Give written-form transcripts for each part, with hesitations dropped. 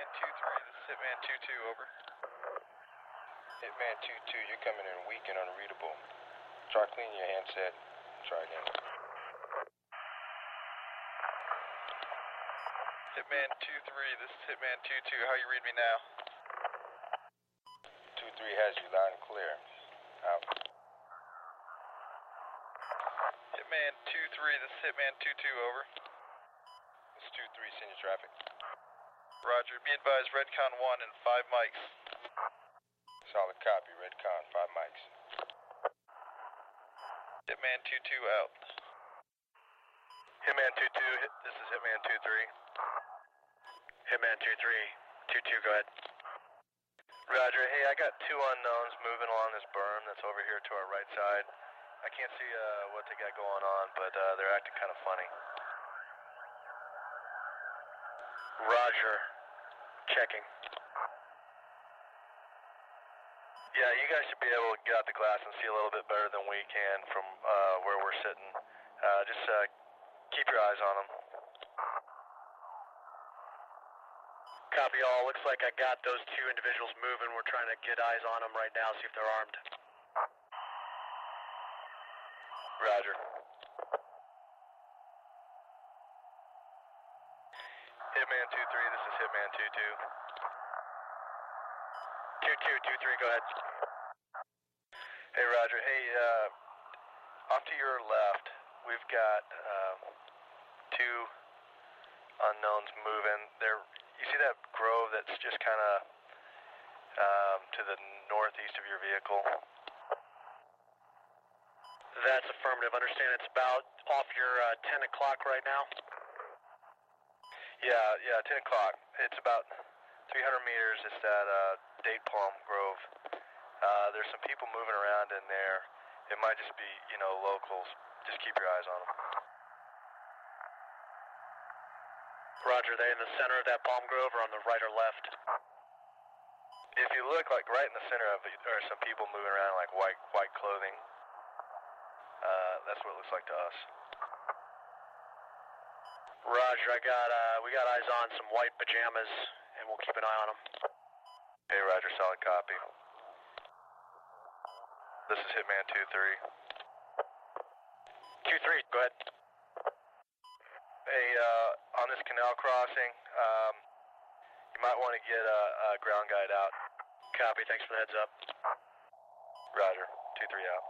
2-3, this is Hitman 2-2, over. Hitman 2-2, you're coming in weak and unreadable. Try cleaning your handset. Try again. Hitman 2-3, this is Hitman 2-2, how you read me now? 2-3 has you loud and clear. Out. Hitman 2-3, this is Hitman 2-2, over. This is 2-3, send your traffic. Roger, be advised, Redcon 1 and 5 mics. Solid copy, Redcon, 5 mics. Hitman 2-2 out. Hitman 2-2, this is Hitman 2-3. Hitman 2-3, 2-2, go ahead. Roger, hey, I got 2 unknowns moving along this berm that's over here to our right side. I can't see what they got going on, but they're acting kind of funny. Roger, checking. Yeah, you guys should be able to get out the glass and see a little bit better than we can from where we're sitting. Just keep your eyes on them. Copy all. Looks like I got those 2 individuals moving. We're trying to get eyes on them right now, see if they're armed. Roger. Hitman 2-3, this is Hitman 2-2. 2-2, 2-3, go ahead. Hey, Roger. Hey, off to your left, we've got 2 unknowns moving. You see that grove that's just kind of to the northeast of your vehicle? That's affirmative. Understand it's about off your 10 o'clock right now? Yeah, 10 o'clock. It's about 300 meters. It's that date palm grove. There's some people moving around in there. It might just be, locals. Just keep your eyes on them. Roger, they in the center of that palm grove or on the right or left? If you look, like right in the center of it, there are some people moving around like white clothing. That's what it looks like to us. Roger, we got eyes on some white pajamas, and we'll keep an eye on them. Hey, Roger, solid copy. This is Hitman 2-3. 2-3, go ahead. Hey, on this canal crossing, you might want to get a ground guide out. Copy, thanks for the heads up. Roger, 2-3 out.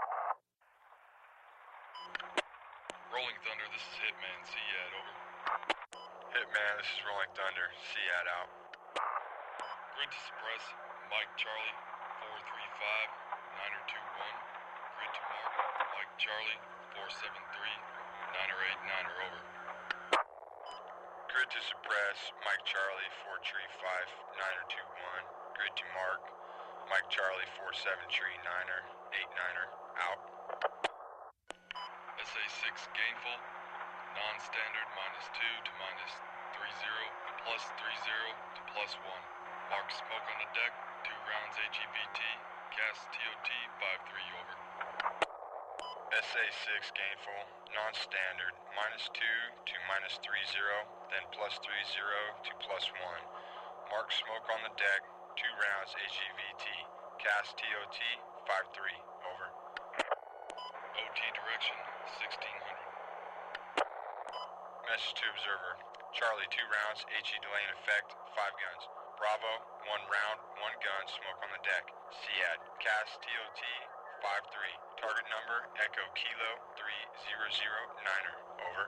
Rolling Thunder, this is Hitman, SEAD, over. Hitman, this is Rolling Thunder, SEAD out. Grid to suppress, Mike Charlie, 435, 921. Grid to mark, Mike Charlie, 473, 989, over. Grid to suppress, Mike Charlie, 435, 921. Grid to mark, Mike Charlie, 473, 989, out. SA6 gainful, non-standard -2 to -30, +30 to +1. Mark smoke on the deck, 2 rounds HEVT, cast TOT 5-3, over. SA6 gainful, non-standard, -2 to -30, then +30 to +1. Mark smoke on the deck, 2 rounds HEVT, cast TOT 5-3, over. OT direction, 1600. Message to observer. Charlie, 2 rounds, HE delay in effect, 5 guns. Bravo, 1 round, 1 gun, smoke on the deck. SEAD, cast TOT 5-3. Target number, Echo Kilo 3009er, over.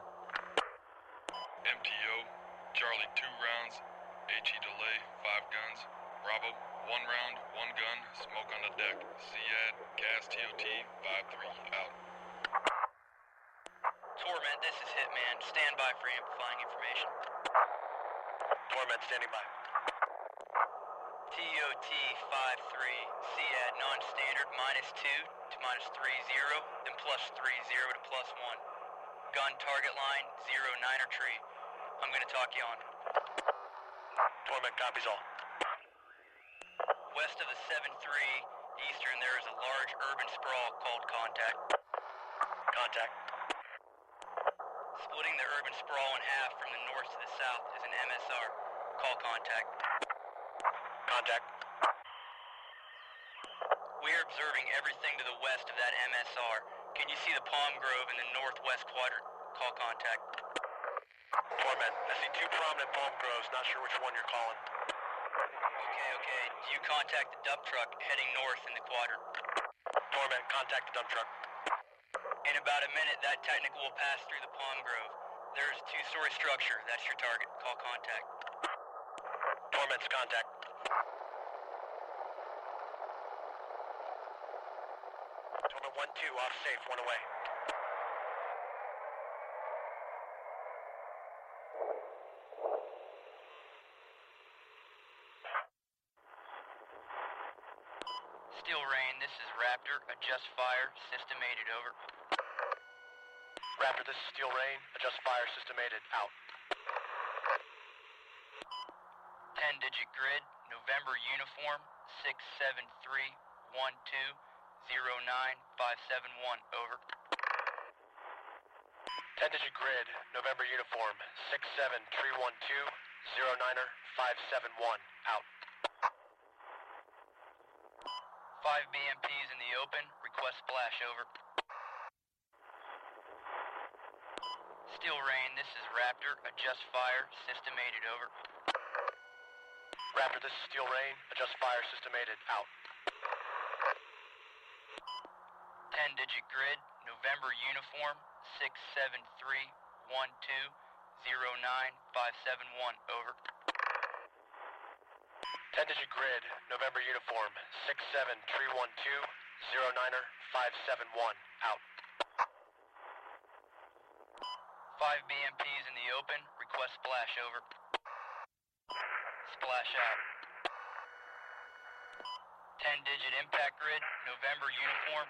MTO, Charlie, 2 rounds, HE delay, 5 guns. Bravo, 1 round, 1 gun, smoke on the deck. SEAD, cast TOT 5-3, out. Torment, this is Hitman. Stand by for amplifying information. Torment, standing by. TOT 5-3, SEAD non-standard, -2 to -30, then +30 to +1. Gun target line, 09er tree. I'm gonna talk you on. Torment, copies all. West of the 7-3 eastern, there is a large urban sprawl called Contact. Contact. Splitting the urban sprawl in half from the north to the south is an MSR. Call contact. Contact. We're observing everything to the west of that MSR. Can you see the palm grove in the northwest quadrant? Call contact. Torment, I see two prominent palm groves. Not sure which one you're calling. Okay. Do you contact the dump truck heading north in the quadrant? Torment, contact the dump truck. In about a minute, that technical will pass through the palm grove. There's a two-story structure. That's your target. Call contact. Torment's contact. Torment 1-2, off safe, one away. Steel Rain, this is Raptor. Adjust fire. System aided, over. Raptor, this is Steel Rain. Adjust fire, system aided, out. 10-digit grid. November uniform. 673-12-09571, over. 10-digit grid, November uniform, 67312-09er-571, out. 5 BMPs in the open. Request splash, over. Steel Rain, this is Raptor. Adjust fire. System aided, over. Raptor, this is Steel Rain. Adjust fire, system aided, out. 10-digit grid. November uniform. 673-12-09571, over. 10-digit grid, November uniform, 67312-09er-571, out. 5 BMPs in the open. Request splash, over. Splash out. 10-digit impact grid. November uniform.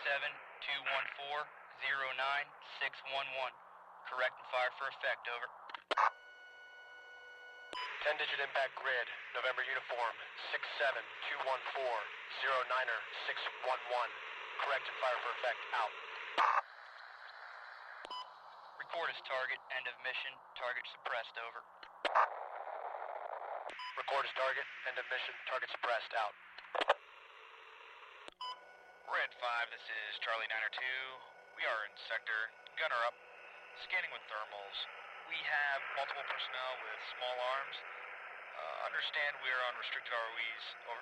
67214-09611. Correct and fire for effect, over. 10-digit impact grid, November uniform, 67214-09er-611. Correct and fire for effect, out. Record as target. End of mission. Target suppressed, over. Record as target, end of mission, target suppressed, out. Red 5, this is Charlie 902. We are in sector. Gunner up. Scanning with thermals. We have multiple personnel with small arms. Understand we are on restricted ROEs. Over.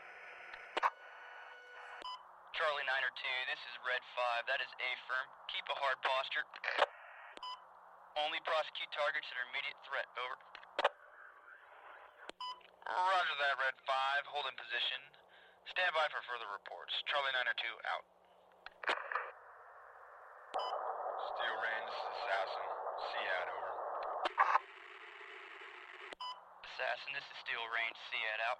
Charlie 902, this is Red 5. That is A-firm. Keep a hard posture. Only prosecute targets that are immediate threat, over. Roger that, Red 5. Hold in position. Stand by for further reports. Charlie 902, out. Steel Rain, this is Assassin. SEAD, over. Assassin, this is Steel Rain. SEAD, out.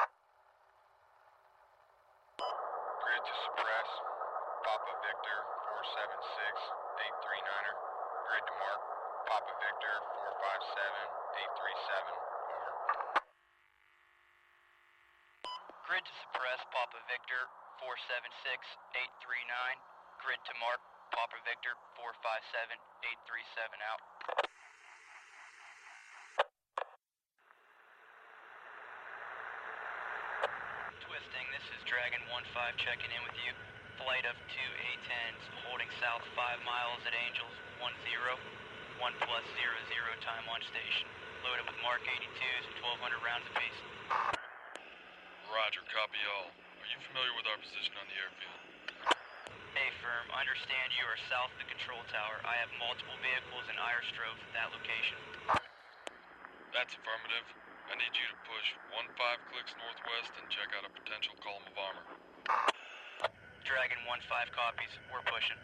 Grid to suppress. Papa Victor, 476-839er. Grid to mark. Papa Victor, 457-837, over. Grid to suppress. Papa Victor. 476-839. Grid to mark. Papa Victor. 457-837, out. Twisting, this is Dragon 1-5 checking in with you. Flight of 2 A-10s holding south 5 miles at Angels 10. 1+00 time on station. Loaded with Mark 82s and 1,200 rounds apiece. Roger, copy all. Are you familiar with our position on the airfield? A-firm, understand you are south of the control tower. I have multiple vehicles and airstrokes at that location. That's affirmative. I need you to push 1-5 clicks northwest and check out a potential column of armor. Dragon 1-5 copies. We're pushing.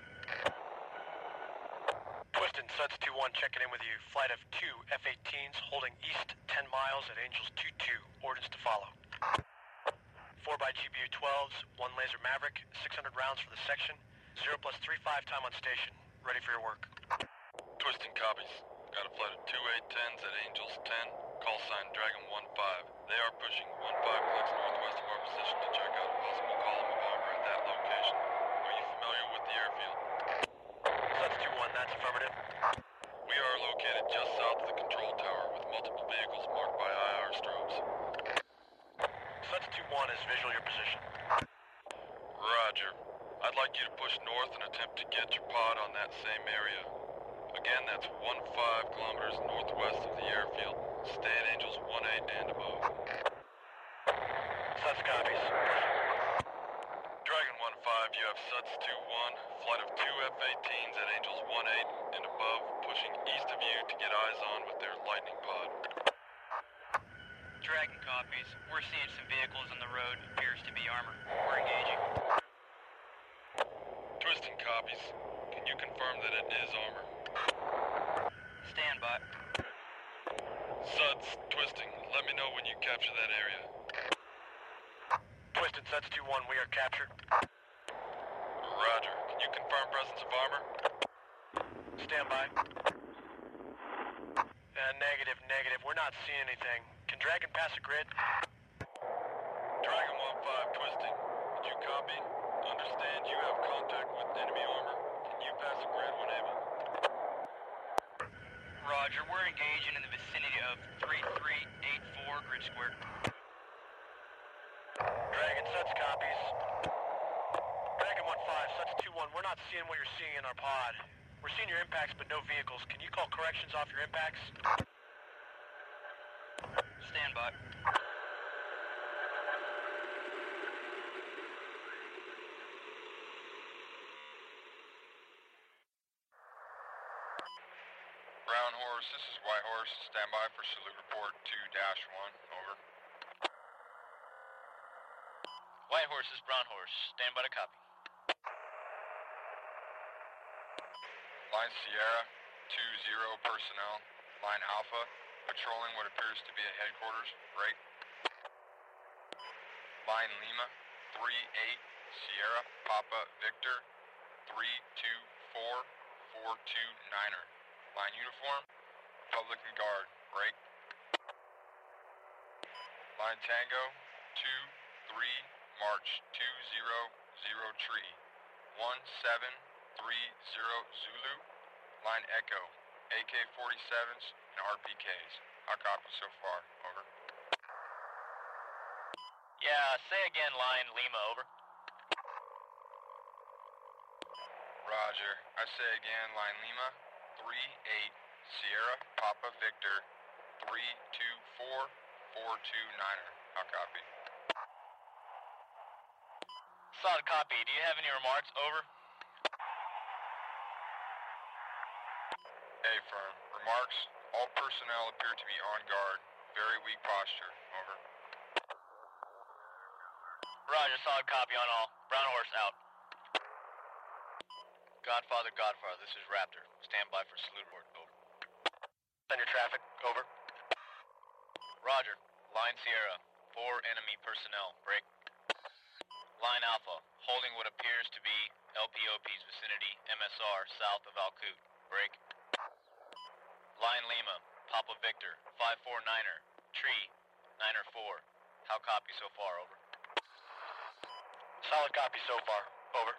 Twistin, Suds 2-1 checking in with you. Flight of 2 F-18s holding east 10 miles at Angels 2-2. Orders to follow. 4 by GBU-12s, 1 laser Maverick, 600 rounds for the section, 0+35 time on station. Ready for your work. Twisting copies. Got a flight of 2 A-10s at Angels 10. Call sign Dragon 1-5. They are pushing 1-5 clicks northwest of our position to check out a possible column of armor at that location. Are you familiar with the airfield? Suds 2-1, that's affirmative. We are located just south of the control tower with multiple vehicles marked by IR strokes. 1 is visual your position. Roger. I'd like you to push north and attempt to get your pod on that same area. Again, that's 15 kilometers northwest of the airfield. Stay at Angels 1-8 and above. Suts copies. Dragon 1-5, you have Suts 2-1, flight of 2 F-18s at Angels 1-8 and above, pushing east of you to get eyes on with their Lightning pod. Dragon copies. We're seeing some vehicles on the road. Appears to be armor. We're engaging. Twisting copies. Can you confirm that it is armor? Stand by. Suds, Twisting, let me know when you capture that area. Twisted, Suts 2-1, we are captured. Roger. Can you confirm presence of armor? Stand by. Negative. We're not seeing anything. Can Dragon pass a grid? Dragon 1-5, Twisting. Did you copy? Understand you have contact with enemy armor. Can you pass a grid when able? Roger, we're engaging in the vicinity of 3384 grid square. Dragon, Suts copies. Dragon 1-5, Suts 2-1, we're not seeing what you're seeing in our pod. We're seeing your impacts, but no vehicles. Can you call corrections off your impacts? Stand by. Brown Horse, this is White Horse. Stand by for salute report 2-1. Over. White Horse is Brown Horse. Stand by to copy. Line Sierra, 2-0 personnel. Line Alpha, patrolling what appears to be at headquarters. Break. Line Lima, 3-8 Sierra, Papa Victor, 3-2-4, 4-2-9er. Line uniform, Republican Guard. Break. Line Tango, 2-3 March 2-0 tree. 1-7-3-0 Zulu. Line Echo, AK-47s and RPKs. How copy so far? Over. Yeah, say again, line Lima, over. Roger. I say again, line Lima, 3-8 Sierra, Papa Victor, 3-2-4, 4-2-9er. How copy? Solid copy. Do you have any remarks? Over. A-firm. Remarks. All personnel appear to be on guard. Very weak posture. Over. Roger, solid copy on all. Brown Horse out. Godfather, this is Raptor. Stand by for salute report. Over. Send your traffic. Over. Roger. Line Sierra. 4 enemy personnel. Break. Line Alpha. Holding what appears to be LPOP's vicinity. MSR south of Alcoot. Break. Line Lima. Papa Victor. 549er. Tree. 9er 4. How copy so far? Over. Solid copy so far. Over.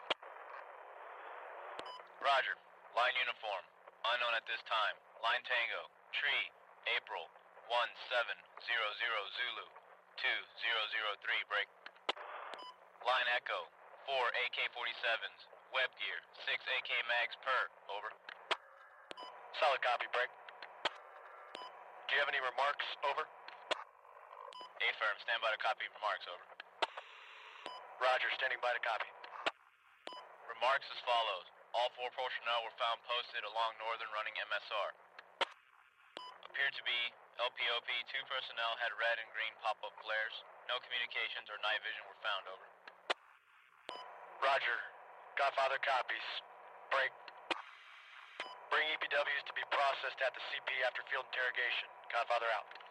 Roger. Line uniform. Unknown at this time. Line Tango. Tree. April. 1700 Zulu. 2003. Break. Line Echo. 4 AK-47s. Web gear. 6 AK mags per. Over. Solid copy. Break. Do you have any remarks? Over. A-firm. Stand by to copy remarks. Over. Roger. Standing by to copy. Remarks as follows. All 4 personnel were found posted along northern running MSR. Appeared to be LPOP. 2 personnel had red and green pop-up flares. No communications or night vision were found. Over. Roger. Godfather copies. Break. Bring EPWs to be processed at the CP after field interrogation. Godfather out.